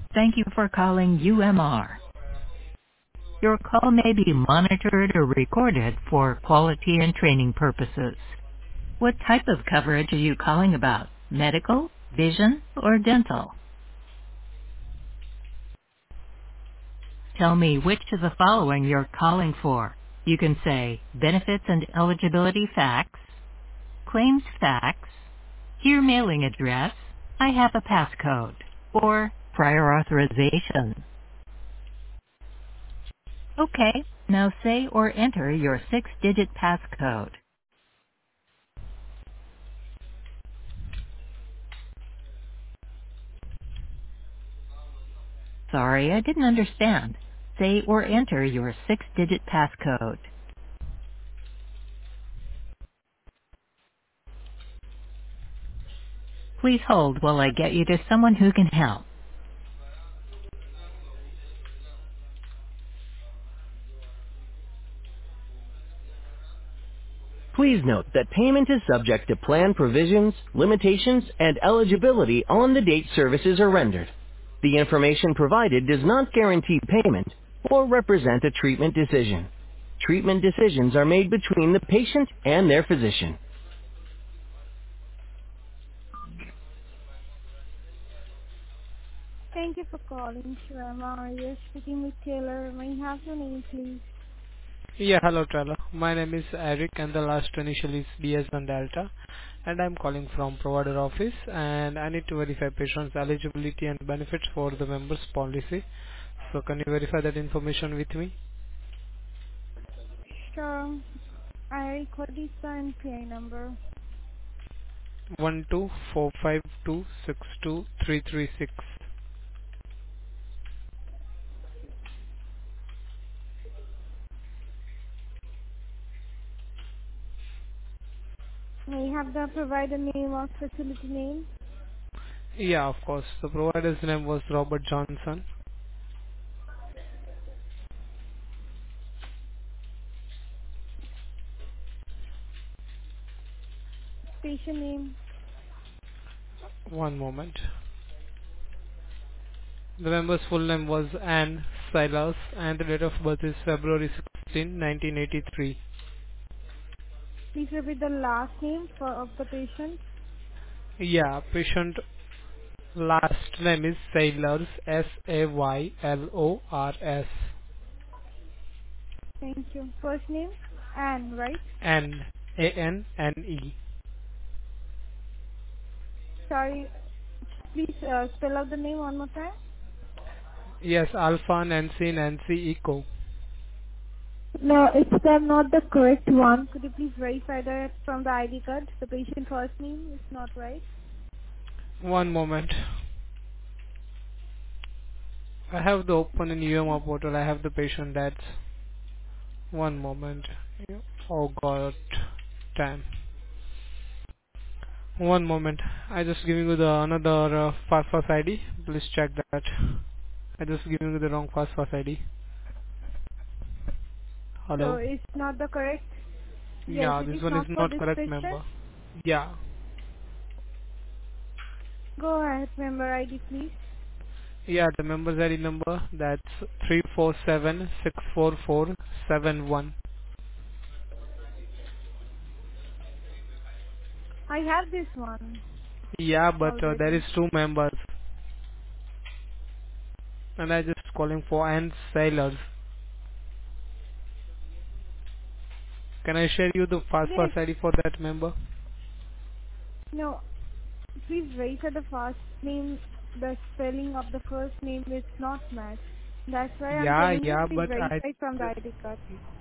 Thank you for calling UMR. Your call may be monitored or recorded for quality and training purposes. What type of coverage are you calling about? Medical, vision, or dental? Tell me which of the following you're calling for. You can say benefits and eligibility facts, claims facts, here mailing address, I have a passcode, or prior authorization. Okay, now say or enter your 6-digit passcode. Sorry, I didn't understand. Say or enter your 6-digit passcode. Please hold while I get you to someone who can help. Please note that payment is subject to plan provisions, limitations, and eligibility on the date services are rendered. The information provided does not guarantee payment or represent a treatment decision. Treatment decisions are made between the patient and their physician. Thank you for calling Sharma. You're speaking with Taylor. May I have your name, please? Yeah, hello Tyler. My name is Eric and the last initial is DS and Delta, and I'm calling from provider office, and I need to verify patient's eligibility and benefits for the members policy. So can you verify that information with me? Sure. I record this NPI number. 12452623336. May I have the provider name or facility name? Yeah, of course. The provider's name was Robert Johnson. Patient name. One moment. The member's full name was Anne Silas, and the date of birth is February 16, 1983. Please repeat the last name of the patient. Yeah, patient last name is Saylors, Saylors, Thank you. First name? Anne, right? Anne. Sorry. Please spell out the name one more time. Yes, Alpha Nancy Echo. No, it's not the correct one. Could you please verify that from the ID card? The patient first name is not right. One moment. I have the open in UMR portal. I have the patient. That's one moment. Oh God, time. One moment. I just giving you the another fast ID. Please check that. I just giving you the wrong fast ID. So Hello. it's not the correct. Yes, Yeah, it this is one is not for not this correct patient. member. Yeah. Go ahead, member ID, please. Yeah, the member's ID number, that's 347644771. I have this one Yeah, but there is already. two members, and I just calling for Anne Sailors. Can I share you the fast Yes. ID for that member? No, please verify the first name. The spelling of the first name is not matched. That's why I'm Yeah, telling you, yeah, please but verify from the ID card.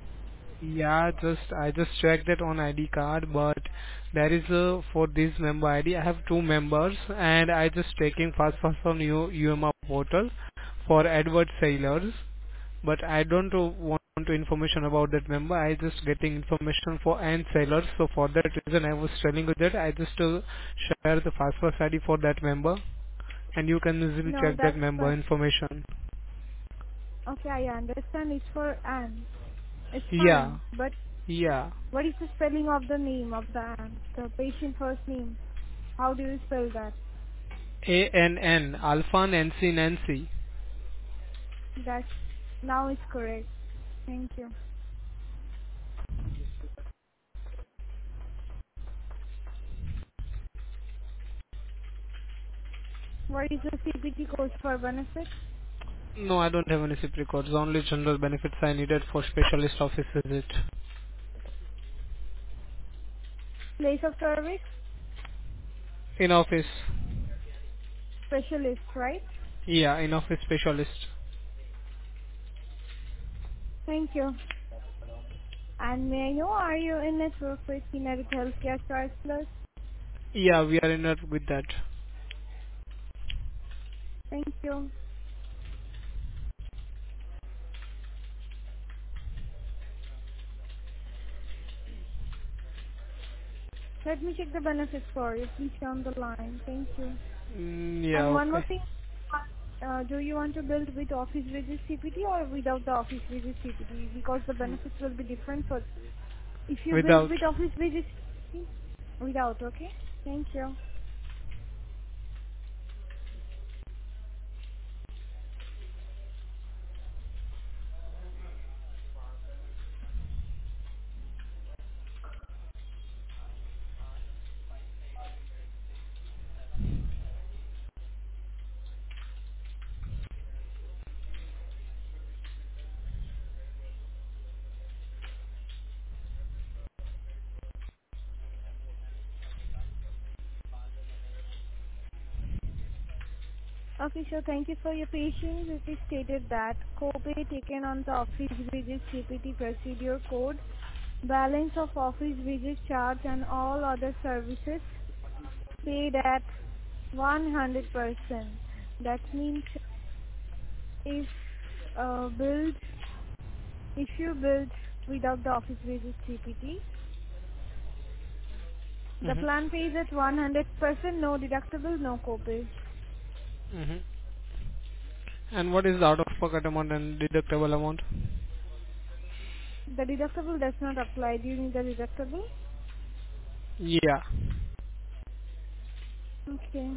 I just checked that on ID card, but there is a for this member ID. I have two members, and I just checking fast on UMR portal for Edward Sailors. But I don't want to information about that member. I just getting information for Ann Sailor. So for that reason, I was telling you that I just share the password ID for that member, and you can easily No, check that that's member fine. information. Okay, I understand it's for Anne. It's Yeah, fine. But yeah. what is the spelling of the name of the Anne? The patient first name. How do you spell that? ANN Alpha Nancy Nancy. That's now it's correct. Thank you. What is the CPT code for benefits? No, I don't have any SIP records. Only general benefits I needed for specialist office visit. Place of service? In office. Specialist, right? Yeah, in office specialist. Thank you. And may I know, are you in network with United Healthcare Choice Plus? Yeah, we are in it with that. Thank you. Let me check the benefits for you. Please stay on the line. Thank you. Yeah, And one more okay. thing, do you want to build with Office Visit CPT or without the Office Visit CPT? Because the benefits will be different for if you build Without. with Office Visit CPT, without, okay? Thank you. Okay, so thank you for your patience. It is stated that copay taken on the Office Visit CPT procedure code, balance of Office Visit charge and all other services paid at 100%. That means if billed, if you build without the Office Visit CPT, the Mm-hmm. plan pays at 100%, no deductible, no copay. Mm-hmm. And what is the out-of-pocket amount and deductible amount? The deductible does not apply. Do you need the deductible? Yeah. Okay.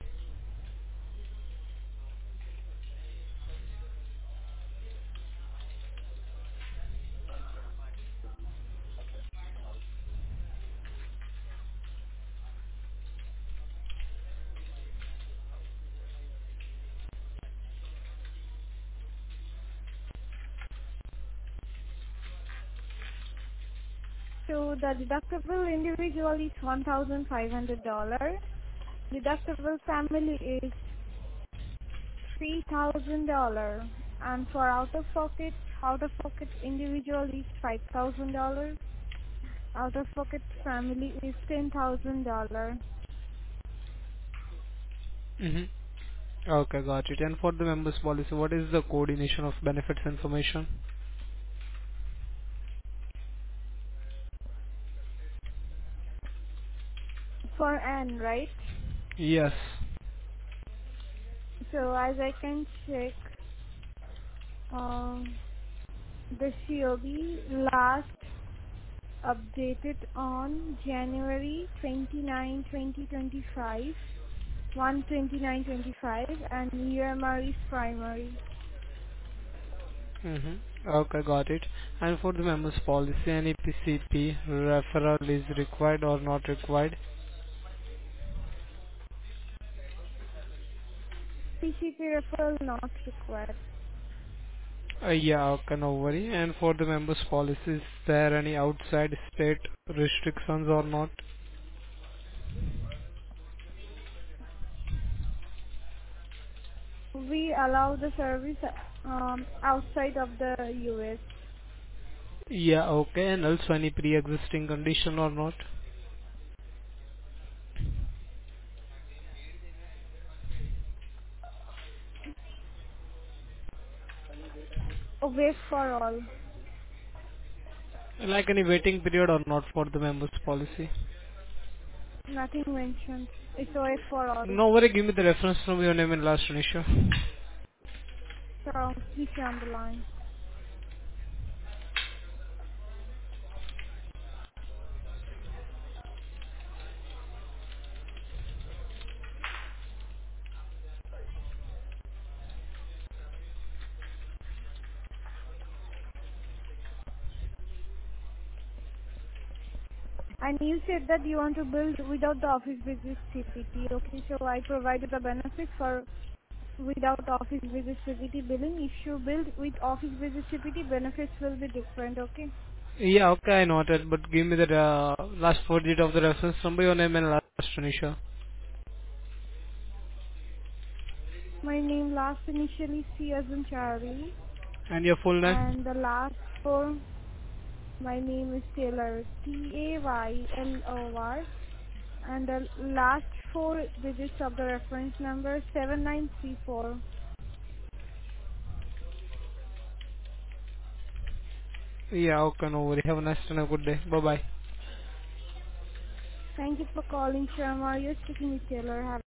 So the deductible individual is $1,500. Deductible family is $3,000. And for out of pocket individual is $5,000. Out of pocket family is $10,000. Mm-hmm. Okay, got it. And for the members policy, what is the coordination of benefits information? For N, right? Yes. So as I can check, the COB last updated on January 29, 2025, 129.25, and UMR is primary. Mm-hmm. Okay, got it. And for the members policy, any PCP referral is required or not required? PCP referral not required. Yeah, okay, no worry. And for the members policy, is there any outside state restrictions or not? We allow the service outside of the US. Yeah, okay. And also any pre-existing condition or not? Waive for all. Like any waiting period or not for the members policy? Nothing mentioned. It's waive for all. No worry, give me the reference from your name and last initial. So please stay on the line. And you said that you want to build without the office visit CPT. Okay, so I provided the benefits for without office visit CPT billing. If you build with office visit CPT, benefits will be different. Okay. Yeah, okay, I noted, but give me the last four digit of the reference number, your name and last initial. My name last initially C as in Charlie, And your full name? and the last four. My name is Taylor, Taylory, and the last four digits of the reference number 7934. Yeah, okay, no worry. Have a nice and a good day. Bye bye. Thank you for calling Sharma. You're speaking with Taylor. Have